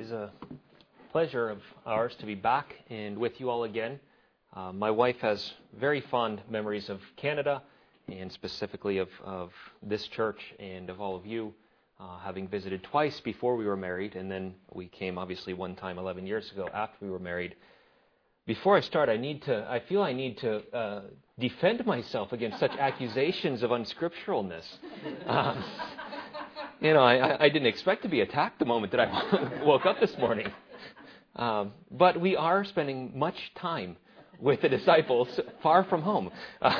is a pleasure of ours to be back and with you all again. My wife has very fond memories of Canada and specifically of this church and of all of you, having visited twice before we were married, and then we came obviously one time 11 years ago after we were married. Before I start, I feel I need to defend myself against such accusations of unscripturalness. I didn't expect to be attacked the moment that I woke up this morning. But we are spending much time with the disciples far from home.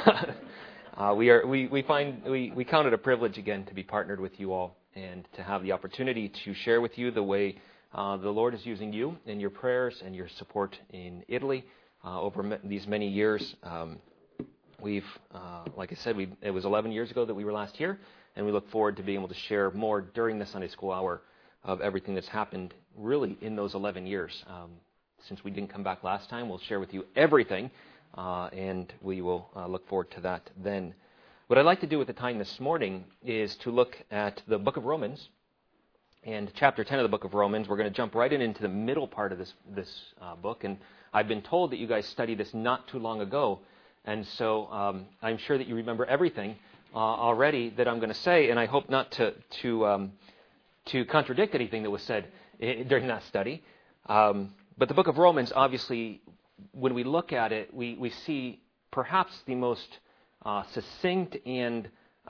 We count it a privilege again to be partnered with you all and to have the opportunity to share with you the way the Lord is using you in your prayers and your support in Italy over these many years. Like I said, it was 11 years ago that we were last here, and we look forward to being able to share more during the Sunday School Hour of everything that's happened really in those 11 years. Since we didn't come back last time, we'll share with you everything, and we will look forward to that then. What I'd like to do with the time this morning is to look at the book of Romans, and chapter 10 of the book of Romans. We're going to jump right into the middle part of this book, and I've been told that you guys studied this not too long ago, and so I'm sure that you remember everything already that I'm going to say, and I hope not to contradict anything that was said during that study. But the book of Romans, obviously, when we look at it, we see perhaps the most succinct and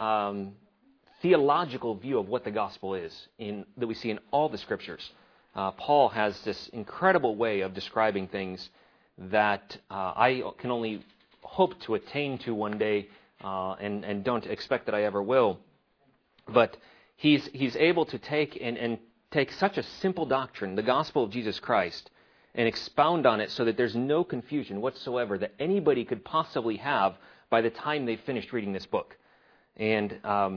theological view of what the gospel is that we see in all the scriptures. Paul has this incredible way of describing things that I can only hope to attain to one day, and don't expect that I ever will. But he's able to take such a simple doctrine, the gospel of Jesus Christ, and expound on it so that there's no confusion whatsoever that anybody could possibly have by the time they finished reading this book. And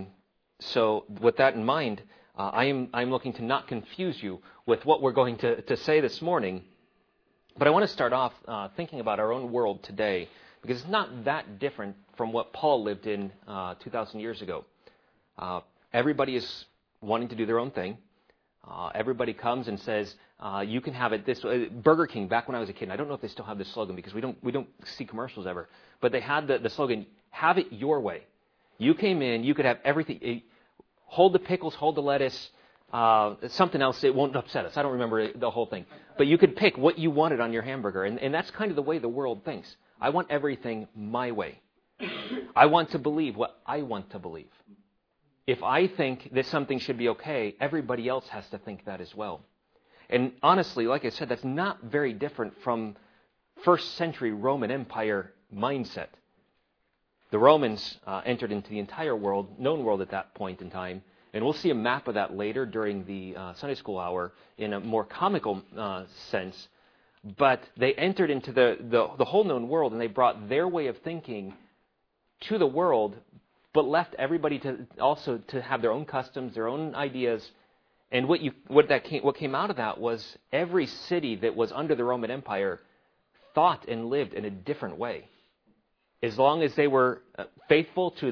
so with that in mind, I'm looking to not confuse you with what we're going to say this morning. But I want to start off thinking about our own world today, because it's not that different from what Paul lived in 2,000 years ago. Everybody is wanting to do their own thing. Everybody comes and says, you can have it this way. Burger King, back when I was a kid, and I don't know if they still have this slogan because we don't see commercials ever, but they had the slogan, have it your way. You came in, you could have everything. Hold the pickles, hold the lettuce, something else, it won't upset us. I don't remember the whole thing. But you could pick what you wanted on your hamburger, and that's kind of the way the world thinks. I want everything my way. I want to believe what I want to believe. If I think that something should be okay, everybody else has to think that as well. And honestly, like I said, that's not very different from first century Roman Empire mindset. The Romans entered into the entire known world at that point in time, and we'll see a map of that later during the Sunday School Hour in a more comical sense. But they entered into the whole known world, and they brought their way of thinking to the world, but left everybody to have their own customs, their own ideas. And what came out of that was every city that was under the Roman Empire thought and lived in a different way. As long as they were faithful to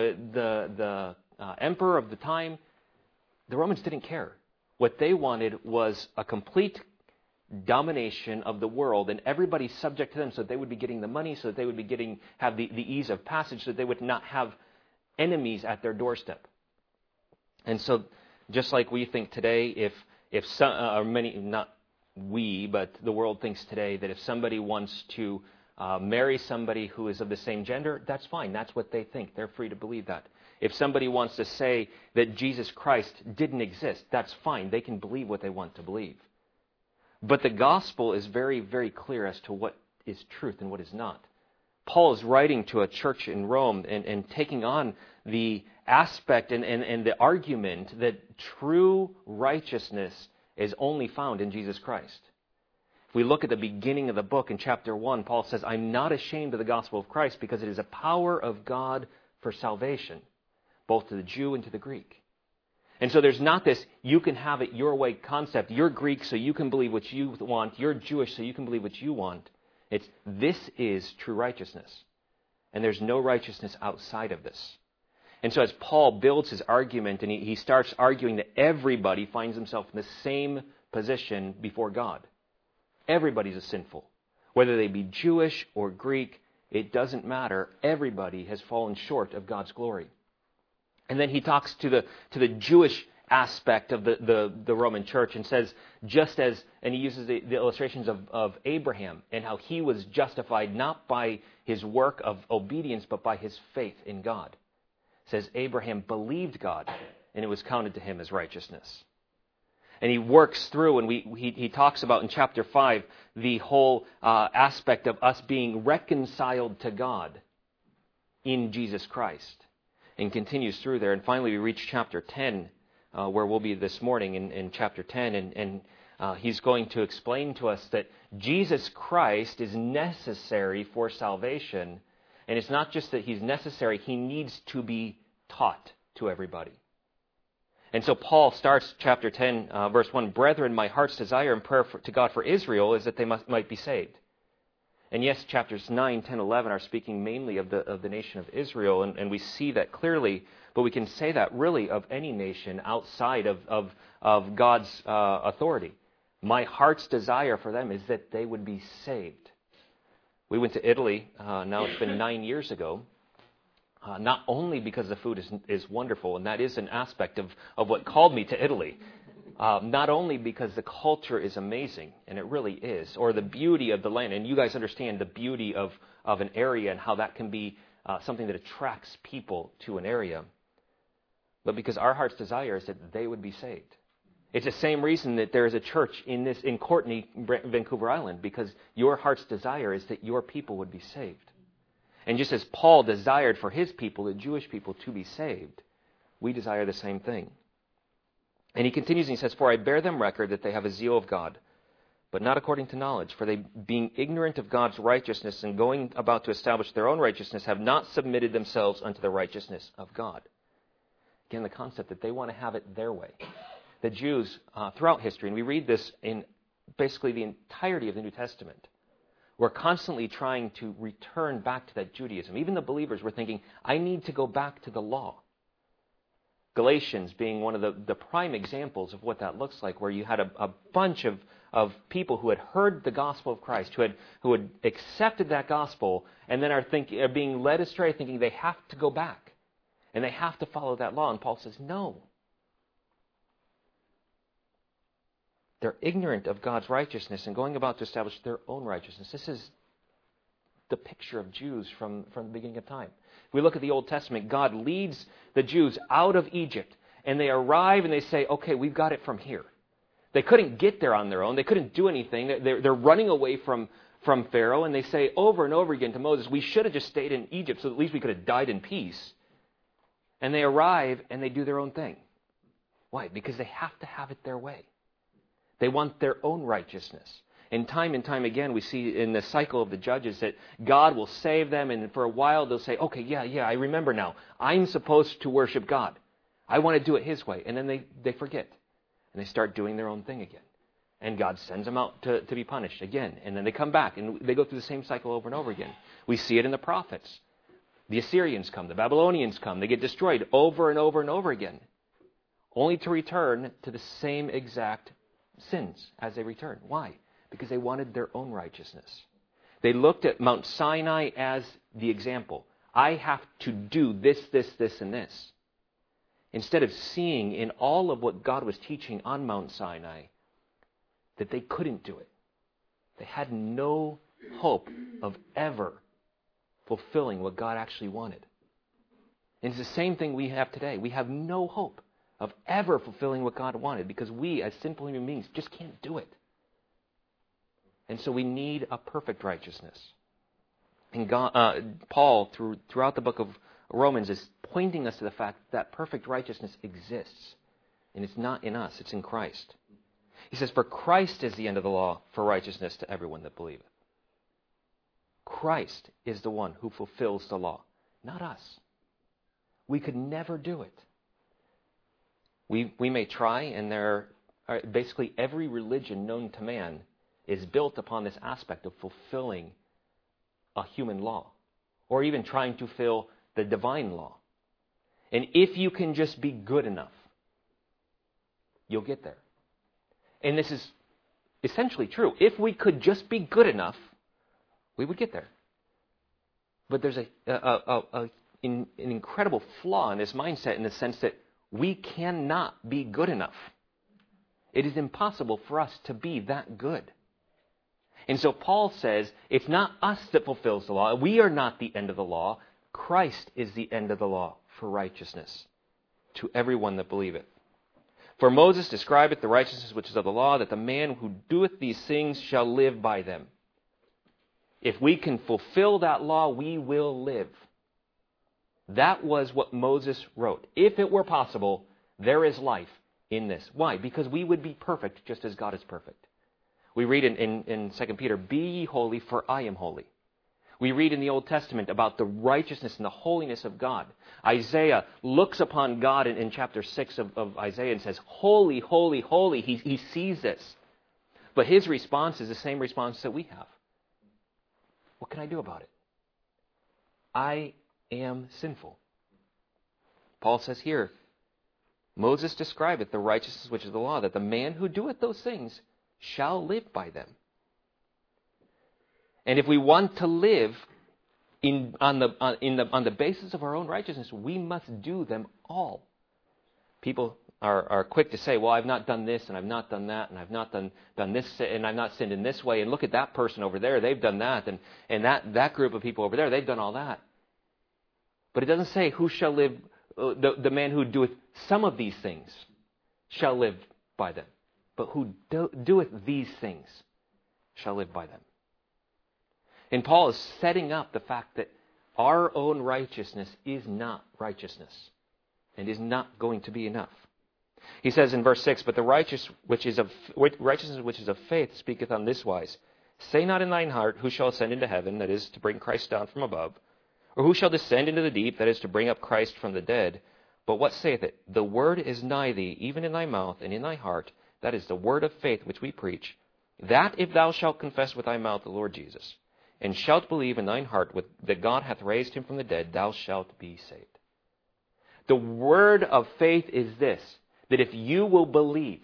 the emperor of the time, the Romans didn't care. What they wanted was a complete domination of the world, and everybody subject to them, so that they would be getting the money, so that they would be have the ease of passage, so that they would not have enemies at their doorstep. And so, just like we think today, if some, or many, not we, but the world thinks today that if somebody wants to marry somebody who is of the same gender, that's fine. That's what they think. They're free to believe that. If somebody wants to say that Jesus Christ didn't exist, that's fine. They can believe what they want to believe. But the gospel is very, very clear as to what is truth and what is not. Paul is writing to a church in Rome and taking on the aspect and the argument that true righteousness is only found in Jesus Christ. If we look at the beginning of the book in chapter 1, Paul says, I'm not ashamed of the gospel of Christ because it is a power of God for salvation, both to the Jew and to the Greek. And so there's not this, you can have it your way concept. You're Greek, so you can believe what you want. You're Jewish, so you can believe what you want. This is true righteousness. And there's no righteousness outside of this. And so as Paul builds his argument and he starts arguing that everybody finds himself in the same position before God. Everybody's a sinful. Whether they be Jewish or Greek, it doesn't matter. Everybody has fallen short of God's glory. And then he talks to the Jewish aspect of the Roman church and says, just as, and he uses the illustrations of Abraham and how he was justified not by his work of obedience, but by his faith in God. It says Abraham believed God, and it was counted to him as righteousness. And he works through, and he talks about in chapter 5 the whole aspect of us being reconciled to God in Jesus Christ, and continues through there. And finally we reach chapter 10, where we'll be this morning in chapter 10, and he's going to explain to us that Jesus Christ is necessary for salvation, and it's not just that he's necessary, he needs to be taught to everybody. And so Paul starts chapter 10, verse 1, Brethren, my heart's desire and prayer to God for Israel is that they might be saved. And yes, chapters 9, 10, 11 are speaking mainly of the nation of Israel, and we see that clearly, but we can say that really of any nation outside of God's authority. My heart's desire for them is that they would be saved. We went to Italy, now it's been 9 years ago, not only because the food is wonderful, and that is an aspect of what called me to Italy, not only because the culture is amazing, and it really is, or the beauty of the land, and you guys understand the beauty of an area and how that can be something that attracts people to an area, but because our heart's desire is that they would be saved. It's the same reason that there is a church in Courtenay, Vancouver Island, because your heart's desire is that your people would be saved. And just as Paul desired for his people, the Jewish people, to be saved, we desire the same thing. And he continues and he says, For I bear them record that they have a zeal of God, but not according to knowledge. For they, being ignorant of God's righteousness and going about to establish their own righteousness, have not submitted themselves unto the righteousness of God. Again, the concept that they want to have it their way. The Jews, throughout history, and we read this in basically the entirety of the New Testament, were constantly trying to return back to that Judaism. Even the believers were thinking, I need to go back to the law. Galatians being one of the prime examples of what that looks like, where you had a bunch of people who had heard the gospel of Christ, who had accepted that gospel, and then are being led astray, thinking they have to go back, and they have to follow that law. And Paul says, no. They're ignorant of God's righteousness and going about to establish their own righteousness. This is the picture of Jews from the beginning of time. If we look at the Old Testament, God leads the Jews out of Egypt, and they arrive and they say, okay, we've got it from here. They couldn't get there on their own. They couldn't do anything. They're running away from Pharaoh, and they say over and over again to Moses, we should have just stayed in Egypt so at least we could have died in peace. And they arrive and they do their own thing. Why? Because they have to have it their way. They want their own righteousness. And time again, we see in the cycle of the judges that God will save them, and for a while they'll say, okay, yeah, I remember now. I'm supposed to worship God. I want to do it His way. And then they forget. And they start doing their own thing again. And God sends them out to be punished again. And then they come back, and they go through the same cycle over and over again. We see it in the prophets. The Assyrians come, the Babylonians come, they get destroyed over and over and over again, only to return to the same exact sins as they return. Why? Because they wanted their own righteousness. They looked at Mount Sinai as the example. I have to do this, and this. Instead of seeing in all of what God was teaching on Mount Sinai that they couldn't do it. They had no hope of ever fulfilling what God actually wanted. And it's the same thing we have today. We have no hope of ever fulfilling what God wanted because we, as sinful human beings, just can't do it. And so we need a perfect righteousness. And Paul, throughout the book of Romans, is pointing us to the fact that perfect righteousness exists. And it's not in us, it's in Christ. He says, For Christ is the end of the law for righteousness to everyone that believeth. Christ is the one who fulfills the law, not us. We could never do it. We may try, and basically every religion known to man is built upon this aspect of fulfilling a human law, or even trying to fulfill the divine law. And if you can just be good enough, you'll get there. And this is essentially true. If we could just be good enough, we would get there. But there's an incredible flaw in this mindset in the sense that we cannot be good enough. It is impossible for us to be that good. And so Paul says, it's not us that fulfills the law. We are not the end of the law. Christ is the end of the law for righteousness to everyone that believeth. For Moses describeth the righteousness which is of the law, that the man who doeth these things shall live by them. If we can fulfill that law, we will live. That was what Moses wrote. If it were possible, there is life in this. Why? Because we would be perfect just as God is perfect. We read in 2 Peter, be ye holy, for I am holy. We read in the Old Testament about the righteousness and the holiness of God. Isaiah looks upon God in chapter 6 of Isaiah and says, holy, holy, holy. He sees this. But his response is the same response that we have. What can I do about it? I am sinful. Paul says here, Moses describeth the righteousness which is the law, that the man who doeth those things shall live by them. And if we want to live on the basis of our own righteousness, we must do them all. People are quick to say, well, I've not done this, and I've not done that, and I've not done this, and I've not sinned in this way, and look at that person over there, they've done that, and that group of people over there, they've done all that. But it doesn't say who shall live, the man who doeth some of these things shall live by them. But who doeth these things shall live by them. And Paul is setting up the fact that our own righteousness is not righteousness and is not going to be enough. He says in verse 6, but the righteousness which is of faith speaketh on this wise. Say not in thine heart, who shall ascend into heaven, that is, to bring Christ down from above, or who shall descend into the deep, that is, to bring up Christ from the dead. But what saith it? The word is nigh thee, even in thy mouth and in thy heart. That is the word of faith which we preach. That if thou shalt confess with thy mouth the Lord Jesus, and shalt believe in thine heart that God hath raised him from the dead, thou shalt be saved. The word of faith is this, that if you will believe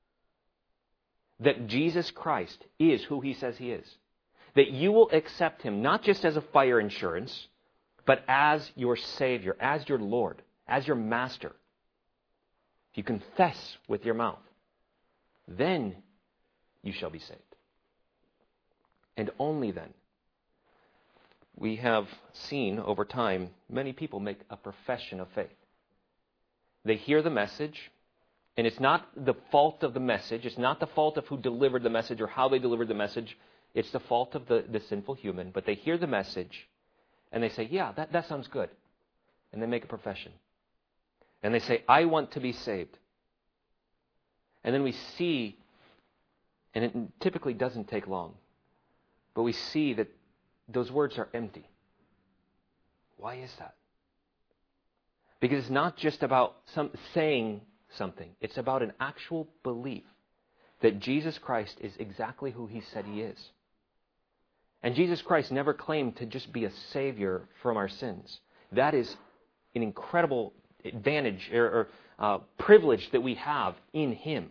that Jesus Christ is who he says he is, that you will accept him not just as a fire insurance, but as your Savior, as your Lord, as your Master. If you confess with your mouth, then you shall be saved. And only then. We have seen over time many people make a profession of faith. They hear the message, and it's not the fault of the message. It's not the fault of who delivered the message or how they delivered the message. It's the fault of the sinful human. But they hear the message, and they say, yeah, that sounds good. And they make a profession. And they say, I want to be saved. And then we see, and it typically doesn't take long, but we see that those words are empty. Why is that? Because it's not just about saying something. It's about an actual belief that Jesus Christ is exactly who he said he is. And Jesus Christ never claimed to just be a savior from our sins. That is an incredible advantage or privilege that we have in him.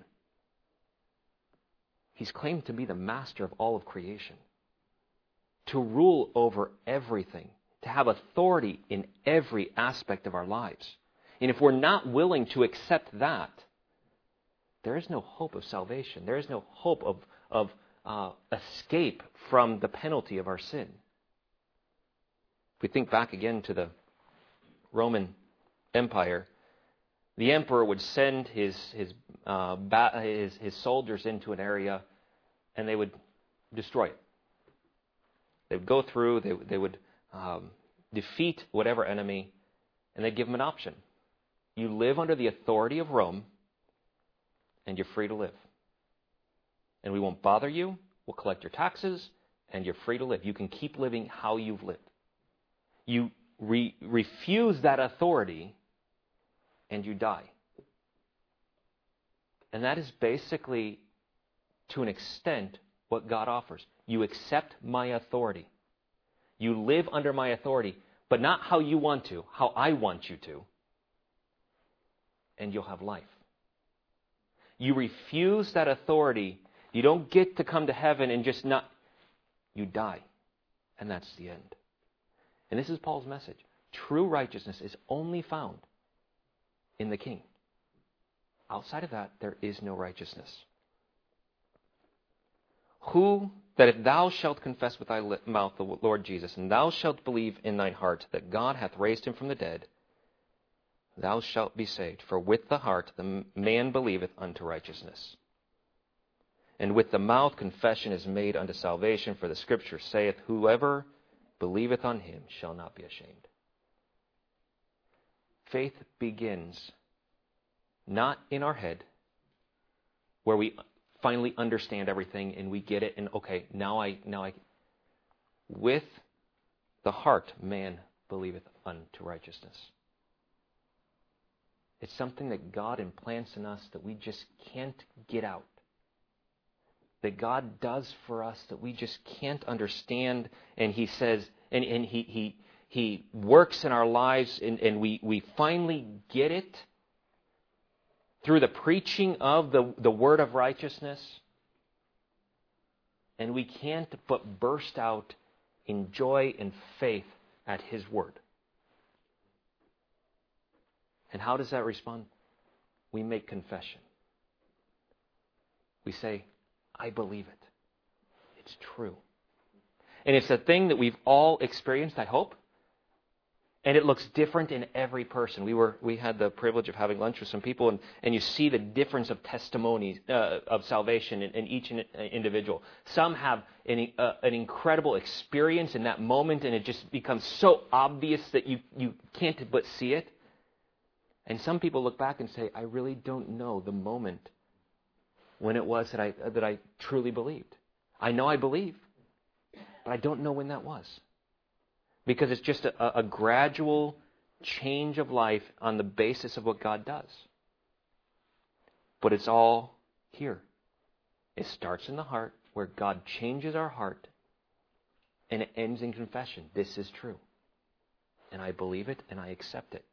He's claimed to be the master of all of creation, to rule over everything, to have authority in every aspect of our lives. And if we're not willing to accept that, there is no hope of salvation. There is no hope of escape from the penalty of our sin. If we think back again to the Roman Empire, the emperor would send his soldiers into an area, and they would destroy it. They would go through, they would defeat whatever enemy, and they'd give them an option. You live under the authority of Rome, and you're free to live. And we won't bother you, we'll collect your taxes, and you're free to live. You can keep living how you've lived. You refuse that authority, and you die. And that is basically, to an extent, what God offers. You accept my authority. You live under my authority, but not how you want to, how I want you to. And you'll have life. you refuse that authority, you don't get to come to heaven and just not, you die. And that's the end. And this is Paul's message. True righteousness is only found in the King. Outside of that, there is no righteousness. That if thou shalt confess with thy mouth the Lord Jesus, and thou shalt believe in thine heart that God hath raised him from the dead, thou shalt be saved. For with the heart the man believeth unto righteousness, and with the mouth confession is made unto salvation. For the Scripture saith, whoever believeth on him shall not be ashamed. Faith begins not in our head, where we finally understand everything and we get it, and okay, now I with the heart man believeth unto righteousness. It's something that God implants in us that we just can't get out. That God does for us that we just can't understand, and He says, and He works in our lives, and we finally get it through the preaching of the word of righteousness, and we can't but burst out in joy and faith at His word. And how does that respond? We make confession. We say, I believe it. It's true. And it's a thing that we've all experienced, I hope. And it looks different in every person. We had the privilege of having lunch with some people, and you see the difference of testimonies of salvation in each individual. Some have an incredible experience in that moment, and it just becomes so obvious that you can't but see it. And some people look back and say, I really don't know the moment when it was that I truly believed. I know I believe, but I don't know when that was. Because it's just a gradual change of life on the basis of what God does. But it's all here. It starts in the heart, where God changes our heart, and it ends in confession. This is true. And I believe it, and I accept it.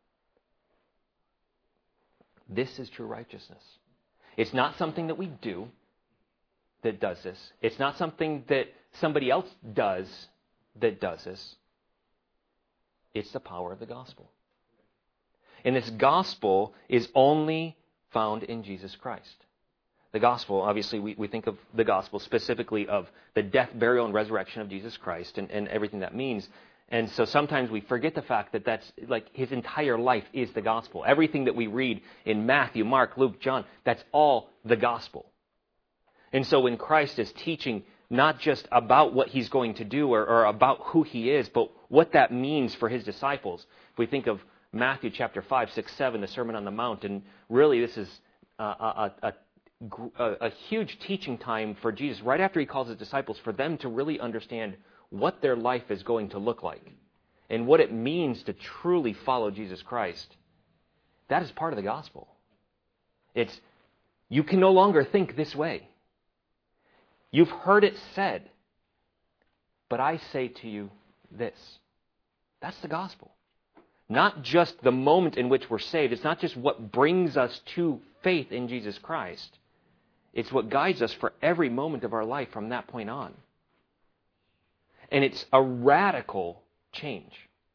This is true righteousness. It's not something that we do that does this. It's not something that somebody else does that does this. It's the power of the gospel. And this gospel is only found in Jesus Christ. The gospel, obviously, we think of the gospel specifically of the death, burial, and resurrection of Jesus Christ and everything that means. And so sometimes we forget the fact that that's like His entire life is the gospel. Everything that we read in Matthew, Mark, Luke, John, that's all the gospel. And so when Christ is teaching not just about what He's going to do or about who He is, but what that means for His disciples. If we think of Matthew chapter 5, 6, 7, the Sermon on the Mount, and really this is a huge teaching time for Jesus, right after He calls His disciples, for them to really understand what their life is going to look like and what it means to truly follow Jesus Christ. That is part of the gospel. It's, you can no longer think this way. You've heard it said, but I say to you this. That's the gospel. Not just the moment in which we're saved. It's not just what brings us to faith in Jesus Christ. It's what guides us for every moment of our life from that point on. And it's a radical change.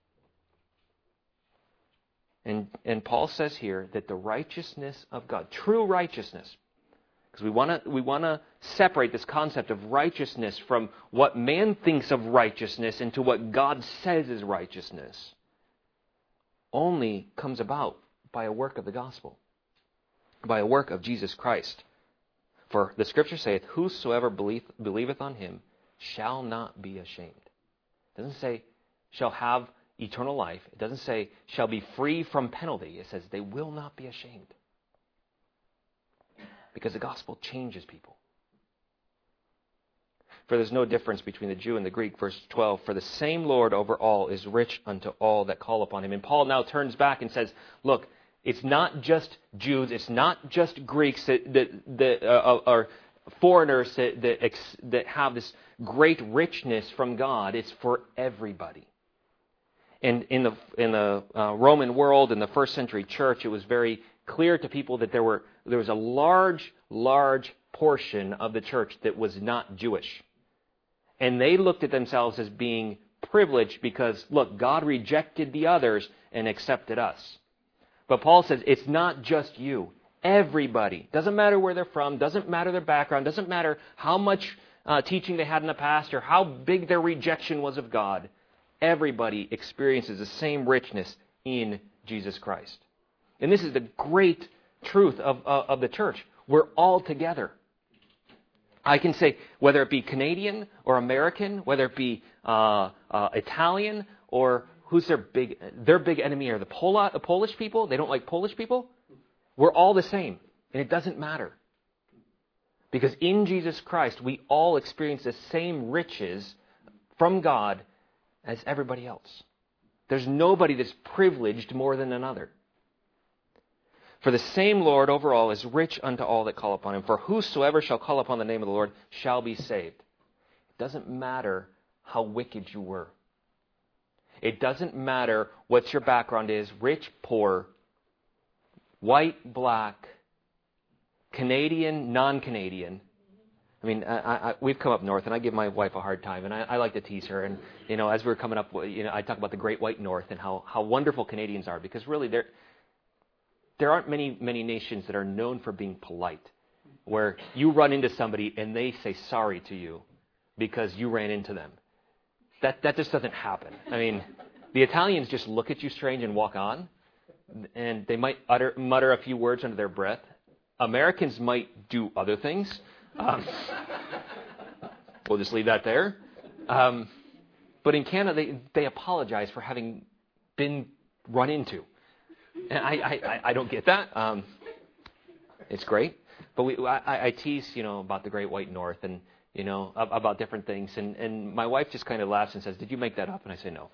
And Paul says here that the righteousness of God, true righteousness, because we want to separate this concept of righteousness from what man thinks of righteousness into what God says is righteousness, only comes about by a work of the gospel, by a work of Jesus Christ. For the Scripture saith, whosoever believeth on Him shall not be ashamed. It doesn't say shall have eternal life. It doesn't say shall be free from penalty. It says they will not be ashamed. Because the gospel changes people. For there's no difference between the Jew and the Greek. Verse 12, for the same Lord over all is rich unto all that call upon Him. And Paul now turns back and says, look, it's not just Jews, it's not just Greeks that are foreigners that have this great richness from God. It's for everybody. And in the Roman world, in the first century church, it was very clear to people that there was a large portion of the church that was not Jewish. And they looked at themselves as being privileged because, look, God rejected the others and accepted us. But Paul says it's not just you. Everybody. Doesn't matter where they're from. Doesn't matter their background. Doesn't matter how much teaching they had in the past or how big their rejection was of God. Everybody experiences the same richness in Jesus Christ. And this is the great truth of the church. We're all together. I can say, whether it be Canadian or American, whether it be Italian, or who's their big enemy are the Polish people. They don't like Polish people. We're all the same, and it doesn't matter. Because in Jesus Christ, we all experience the same riches from God as everybody else. There's nobody that's privileged more than another. For the same Lord over all is rich unto all that call upon him. For whosoever shall call upon the name of the Lord shall be saved. It doesn't matter how wicked you were. It doesn't matter what your background is, rich, poor, white, black, Canadian, non-Canadian. I mean, we've come up north, and I give my wife a hard time, and I like to tease her. And, as we're coming up, I talk about the Great White North and how wonderful Canadians are, because really there aren't many nations that are known for being polite, where you run into somebody and they say sorry to you because you ran into them. That just doesn't happen. I mean, the Italians just look at you strange and walk on, and they might mutter a few words under their breath. Americans might do other things. We'll just leave that there. But in Canada, they apologize for having been run into. And I don't get that. It's great. But I tease, about the Great White North and, about different things. And my wife just kind of laughs and says, "Did you make that up?" And I say, "No."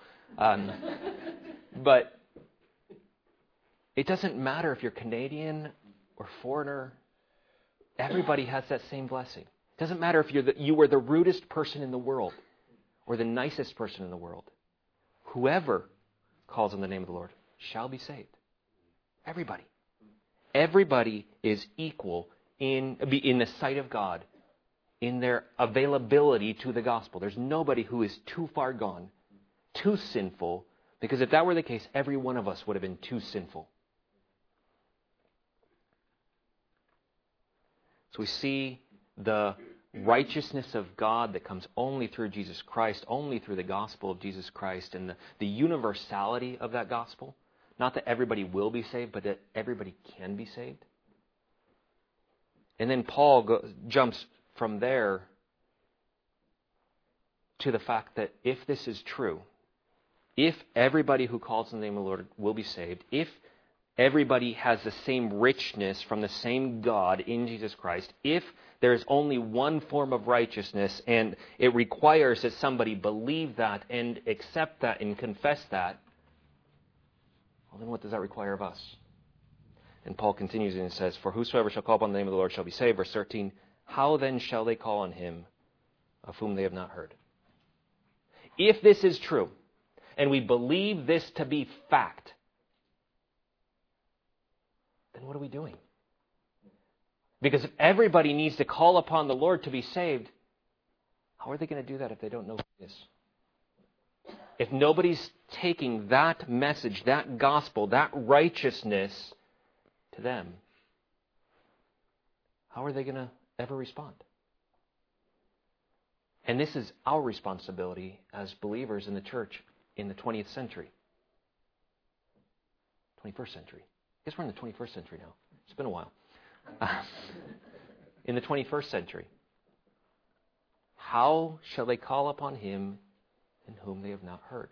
But it doesn't matter if you're Canadian or foreigner. Everybody has that same blessing. It doesn't matter if you were the rudest person in the world or the nicest person in the world. Whoever calls on the name of the Lord shall be saved. Everybody. Everybody is equal in the sight of God, in their availability to the gospel. There's nobody who is too far gone, too sinful, because if that were the case, every one of us would have been too sinful. So we see the righteousness of God that comes only through Jesus Christ, only through the gospel of Jesus Christ, and the universality of that gospel. Not that everybody will be saved, but that everybody can be saved. And then Paul jumps from there to the fact that if this is true, if everybody who calls on the name of the Lord will be saved, if everybody has the same richness from the same God in Jesus Christ, if there is only one form of righteousness and it requires that somebody believe that and accept that and confess that, well, then what does that require of us? And Paul continues and says, "For whosoever shall call upon the name of the Lord shall be saved." Verse 13, "How then shall they call on him of whom they have not heard?" If this is true, and we believe this to be fact, then what are we doing? Because if everybody needs to call upon the Lord to be saved, how are they going to do that if they don't know who He is? If nobody's taking that message, that gospel, that righteousness to them, how are they going to ever respond? And this is our responsibility as believers in the church in the 20th century. 21st century. I guess we're in the 21st century now. It's been a while. In the 21st century, how shall they call upon him in whom they have not heard?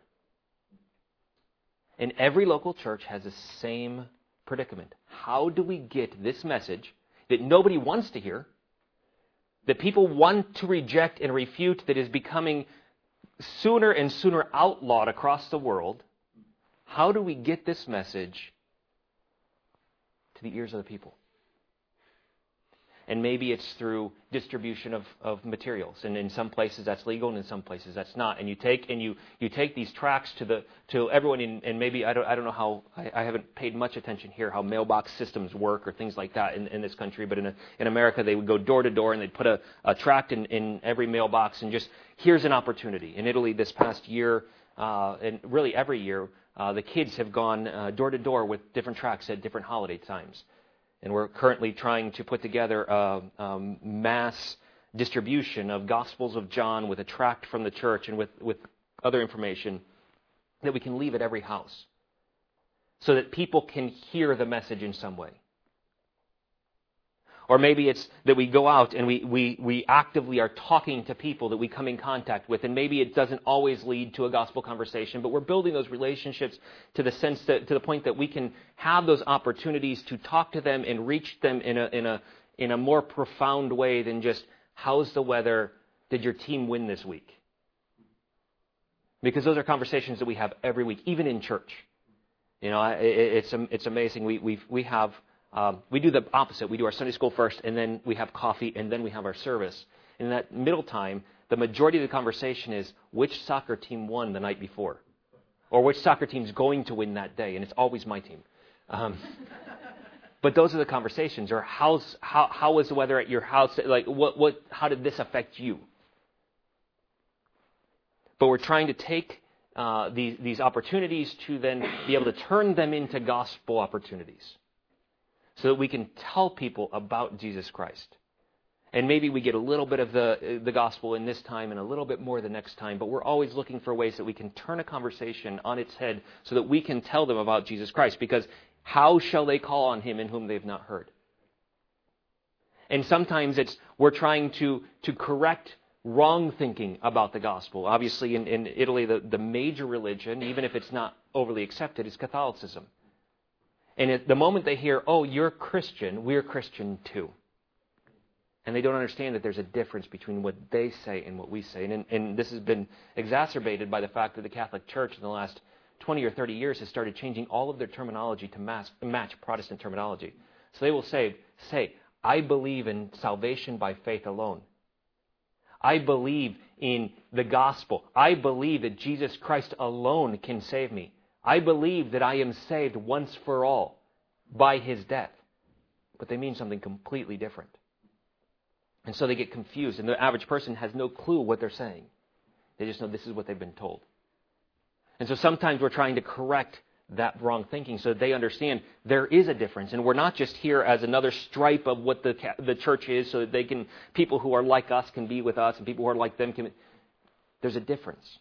And every local church has the same predicament. How do we get this message that nobody wants to hear, that people want to reject and refute, that is becoming sooner and sooner outlawed across the world? How do we get this message to the ears of the people? And maybe it's through distribution of materials. And in some places that's legal, and in some places that's not. And you take these tracts to everyone. And maybe I don't know how, I haven't paid much attention here how mailbox systems work or things like that in this country. But in America, they would go door to door and they'd put a tract in every mailbox and just, here's an opportunity. In Italy this past year, and really every year, the kids have gone door to door with different tracts at different holiday times. And we're currently trying to put together a mass distribution of Gospels of John with a tract from the church and with other information that we can leave at every house so that people can hear the message in some way. Or maybe it's that we go out and we actively are talking to people that we come in contact with, and maybe it doesn't always lead to a gospel conversation, but we're building those relationships to the point that we can have those opportunities to talk to them and reach them in a more profound way than just, how's the weather? Did your team win this week? Because those are conversations that we have every week, even in church. You know, it's amazing. We do the opposite. We do our Sunday school first, and then we have coffee, and then we have our service. In that middle time, the majority of the conversation is which soccer team won the night before, or which soccer team's going to win that day, and it's always my team. But those are the conversations. Or how was the weather at your house? Like how did this affect you? But we're trying to take these opportunities to then be able to turn them into gospel opportunities, so that we can tell people about Jesus Christ. And maybe we get a little bit of the gospel in this time and a little bit more the next time, but we're always looking for ways that we can turn a conversation on its head so that we can tell them about Jesus Christ. Because how shall they call on him in whom they've not heard? And sometimes we're trying to correct wrong thinking about the gospel. Obviously in Italy, the major religion, even if it's not overly accepted, is Catholicism. And at the moment they hear, oh, you're Christian, we're Christian too. And they don't understand that there's a difference between what they say and what we say. And this has been exacerbated by the fact that the Catholic Church in the last 20 or 30 years has started changing all of their terminology to match Protestant terminology. So they will say, I believe in salvation by faith alone. I believe in the gospel. I believe that Jesus Christ alone can save me. I believe that I am saved once for all by his death. But they mean something completely different. And so they get confused, and the average person has no clue what they're saying. They just know this is what they've been told. And so sometimes we're trying to correct that wrong thinking so that they understand there is a difference. And we're not just here as another stripe of what the church is so that people who are like us can be with us, and people who are like them can. There's a difference.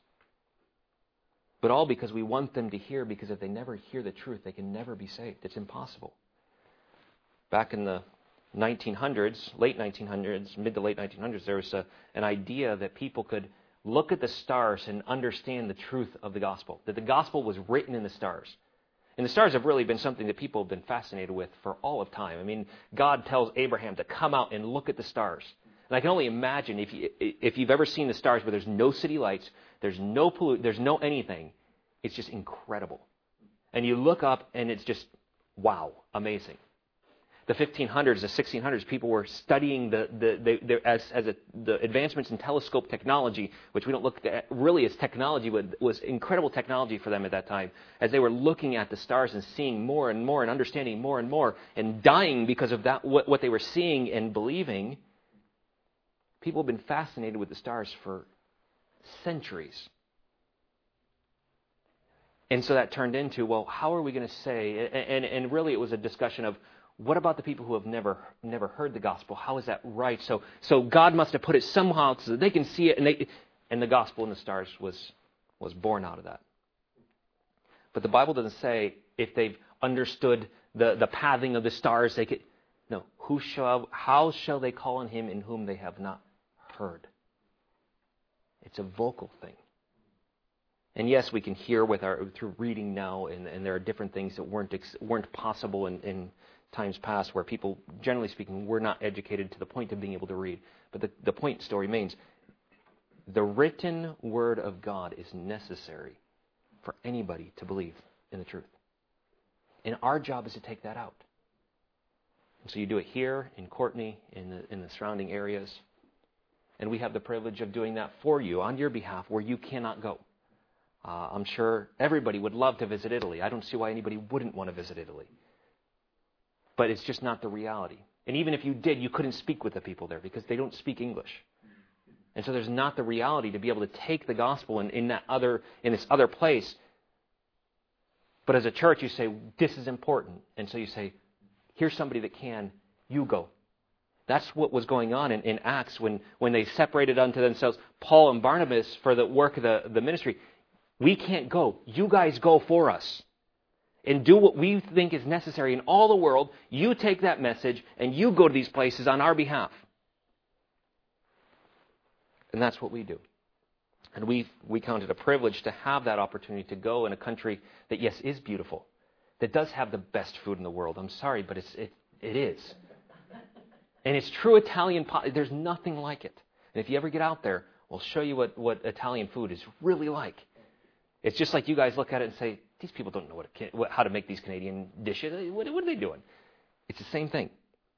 But all because we want them to hear, because if they never hear the truth, they can never be saved. It's impossible. Back in the 1900s, late 1900s, mid to late 1900s, there was an idea that people could look at the stars and understand the truth of the gospel, that the gospel was written in the stars. And the stars have really been something that people have been fascinated with for all of time. I mean, God tells Abraham to come out and look at the stars. And I can only imagine if you've ever seen the stars where there's no city lights, there's no there's no anything. It's just incredible. And you look up and it's just, wow, amazing. The 1500s, the 1600s, people were studying the advancements in telescope technology, which we don't look at really as technology, but was incredible technology for them at that time, as they were looking at the stars and seeing more and more and understanding more and more and dying because of that what they were seeing and believing. People have been fascinated with the stars for centuries. And so that turned into, well, how are we going to say, and really it was a discussion of, what about the people who have never heard the gospel? How is that right? So God must have put it somehow so that they can see it, and the gospel in the stars was born out of that. But the Bible doesn't say if they've understood the pathing of the stars, they could. No, how shall they call on him in whom they have not heard? It's a vocal thing. And yes, we can hear through reading now, and there are different things that weren't possible in times past where people, generally speaking, were not educated to the point of being able to read. But the point still remains. The written word of God is necessary for anybody to believe in the truth. And our job is to take that out. So you do it here in Courtenay, in the surrounding areas. And we have the privilege of doing that for you, on your behalf, where you cannot go. I'm sure everybody would love to visit Italy. I don't see why anybody wouldn't want to visit Italy. But it's just not the reality. And even if you did, you couldn't speak with the people there because they don't speak English. And so there's not the reality to be able to take the gospel in this other place. But as a church, you say, this is important. And so you say, here's somebody that can, you go. That's what was going on in Acts when they separated unto themselves Paul and Barnabas for the work of the ministry. We can't go. You guys go for us. And do what we think is necessary in all the world. You take that message and you go to these places on our behalf. And that's what we do. And we count it a privilege to have that opportunity to go in a country that, yes, is beautiful, that does have the best food in the world. I'm sorry, but it is. And it's true Italian. There's nothing like it. And if you ever get out there, we'll show you what Italian food is really like. It's just like you guys look at it and say, these people don't know how to make these Canadian dishes. What are they doing? It's the same thing.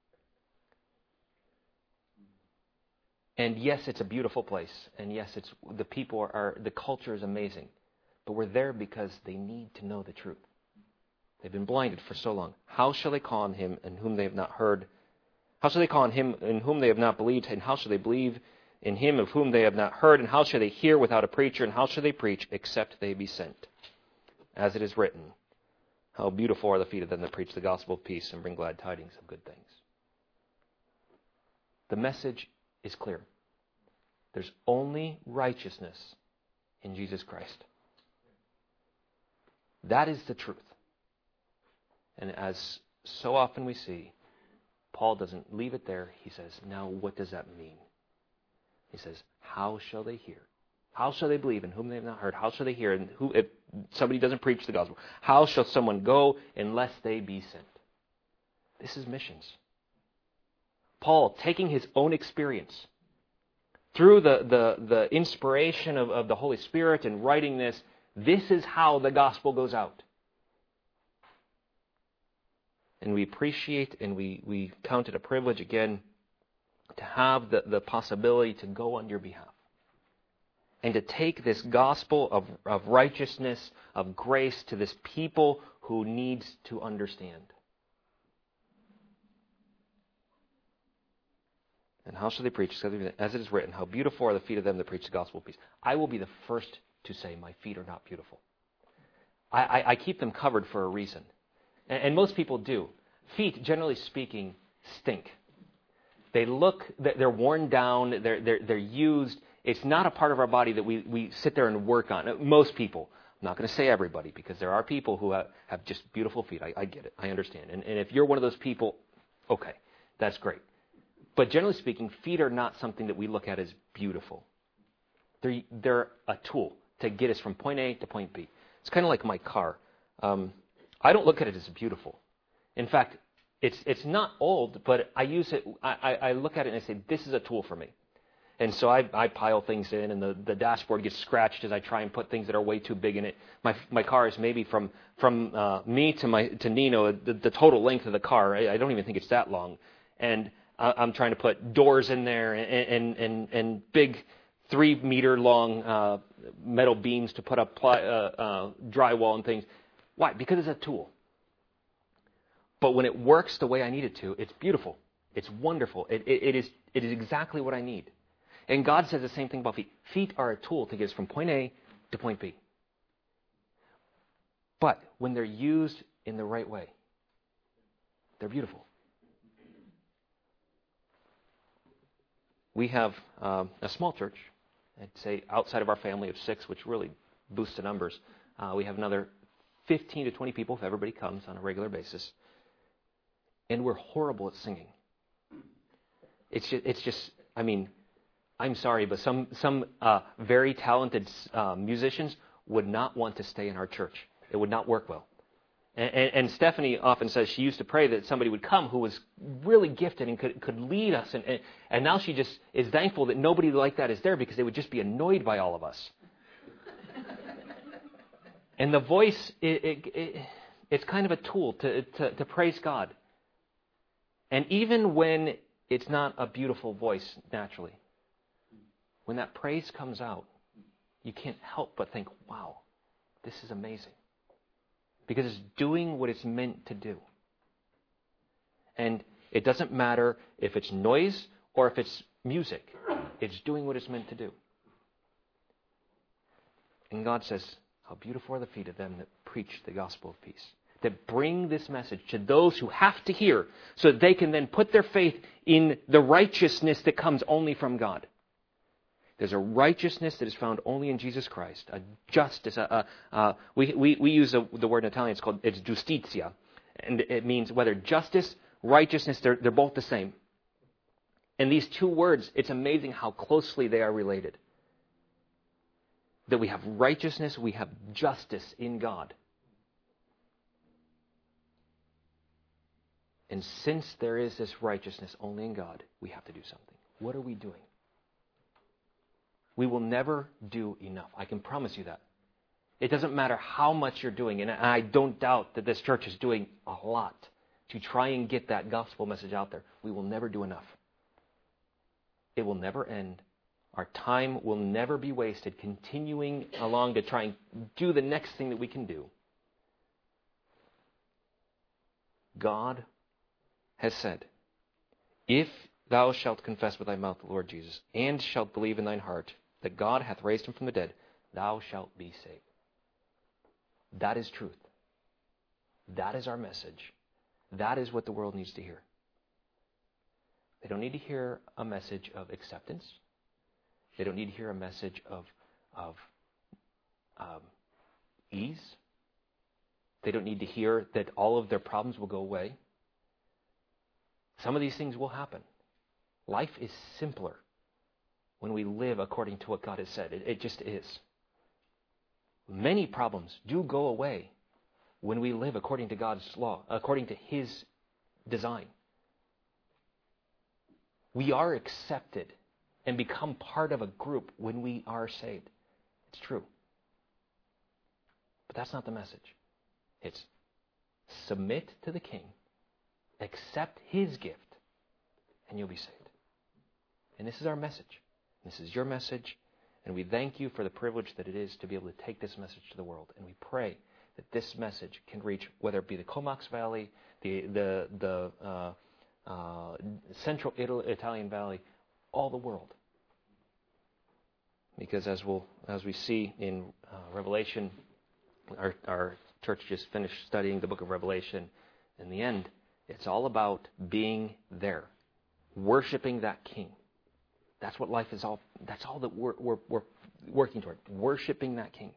And yes, it's a beautiful place. And yes, the people the culture is amazing. But we're there because they need to know the truth. They've been blinded for so long. How shall they call on him in whom they have not heard? How shall they call on him in whom they have not believed? And how shall they believe in him of whom they have not heard? And how shall they hear without a preacher? And how shall they preach except they be sent? As it is written, how beautiful are the feet of them that preach the gospel of peace and bring glad tidings of good things. The message is clear. There's only righteousness in Jesus Christ. That is the truth. And as so often we see, Paul doesn't leave it there. He says, now what does that mean? He says, how shall they hear? How shall they believe in whom they have not heard? How shall they hear? And if somebody doesn't preach the gospel, how shall someone go unless they be sent? This is missions. Paul, taking his own experience, through the inspiration of the Holy Spirit and writing this is how the gospel goes out. And we appreciate and we count it a privilege again to have the possibility to go on your behalf. And to take this gospel of righteousness, of grace to this people who needs to understand. And how shall they preach? As it is written, how beautiful are the feet of them that preach the gospel of peace. I will be the first to say my feet are not beautiful. I keep them covered for a reason. And most people do. Feet, generally speaking, stink. They're worn down, they're used. It's not a part of our body that we sit there and work on. Most people. I'm not going to say everybody, because there are people who have just beautiful feet. I get it. I understand. And if you're one of those people, okay, that's great. But generally speaking, feet are not something that we look at as beautiful. They're a tool to get us from point A to point B. It's kind of like my car. I don't look at it as beautiful. In fact, it's not old, but I use it. I look at it and I say, this is a tool for me. And so I pile things in, and the dashboard gets scratched as I try and put things that are way too big in it. My car is maybe from me to Nino, the total length of the car. I don't even think it's that long. And I'm trying to put doors in there and big 3-meter long metal beams to put up drywall and things. Why? Because it's a tool. But when it works the way I need it to, it's beautiful. It's wonderful. It is exactly what I need. And God says the same thing about feet. Feet are a tool to get us from point A to point B. But when they're used in the right way, they're beautiful. We have a small church, I'd say outside of our family of 6, which really boosts the numbers. We have another 15 to 20 people if everybody comes on a regular basis. And we're horrible at singing. It's just I mean, I'm sorry, but some very talented musicians would not want to stay in our church. It would not work well. And Stephanie often says she used to pray that somebody would come who was really gifted and could lead us. And now she just is thankful that nobody like that is there, because they would just be annoyed by all of us. And the voice, it's kind of a tool to praise God. And even when it's not a beautiful voice naturally, when that praise comes out, you can't help but think, wow, this is amazing. Because it's doing what it's meant to do. And it doesn't matter if it's noise or if it's music. It's doing what it's meant to do. And God says, how beautiful are the feet of them that preach the gospel of peace. That bring this message to those who have to hear so that they can then put their faith in the righteousness that comes only from God. There's a righteousness that is found only in Jesus Christ. A justice. We use the word in Italian. It's justizia. And it means whether justice, righteousness, they're both the same. And these two words, it's amazing how closely they are related. That we have righteousness, we have justice in God. And since there is this righteousness only in God, we have to do something. What are we doing? We will never do enough. I can promise you that. It doesn't matter how much you're doing, and I don't doubt that this church is doing a lot to try and get that gospel message out there. We will never do enough. It will never end. Our time will never be wasted continuing along to try and do the next thing that we can do. God has said, if thou shalt confess with thy mouth the Lord Jesus, and shalt believe in thine heart that God hath raised him from the dead, thou shalt be saved. That is truth. That is our message. That is what the world needs to hear. They don't need to hear a message of acceptance. They don't need to hear a message of ease. They don't need to hear that all of their problems will go away. Some of these things will happen. Life is simpler when we live according to what God has said. It just is. Many problems do go away when we live according to God's law, according to His design. We are accepted and become part of a group when we are saved. It's true. But that's not the message. It's submit to the King, accept His gift, and you'll be saved. And this is our message. This is your message. And we thank you for the privilege that it is to be able to take this message to the world. And we pray that this message can reach, whether it be the Comox Valley, the central Italian Valley, all the world. Because as we see in Revelation, our church just finished studying the book of Revelation. In the end, it's all about being there, worshiping that King. That's what life is all. That's all that we're working toward, worshiping that King.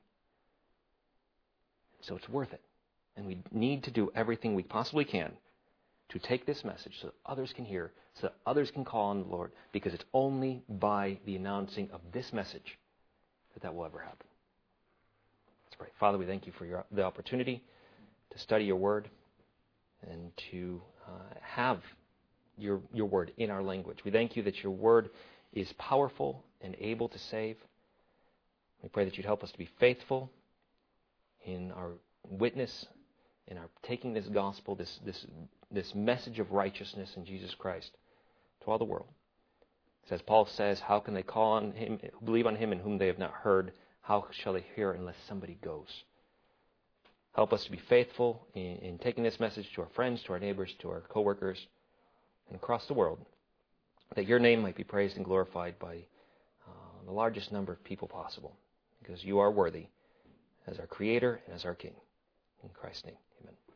So it's worth it, and we need to do everything we possibly can to take this message so that others can hear, so that others can call on the Lord, because it's only by the announcing of this message that will ever happen. Let's pray. Father, we thank you for the opportunity to study your word and to have your word in our language. We thank you that your word is powerful and able to save. We pray that you'd help us to be faithful in our witness, in our taking this gospel, this message of righteousness in Jesus Christ to all the world. As Paul says, how can they call on him, believe on him in whom they have not heard? How shall they hear unless somebody goes? Help us to be faithful in taking this message to our friends, to our neighbors, to our co-workers, and across the world, that your name might be praised and glorified by the largest number of people possible, because you are worthy as our Creator and as our King. In Christ's name, amen.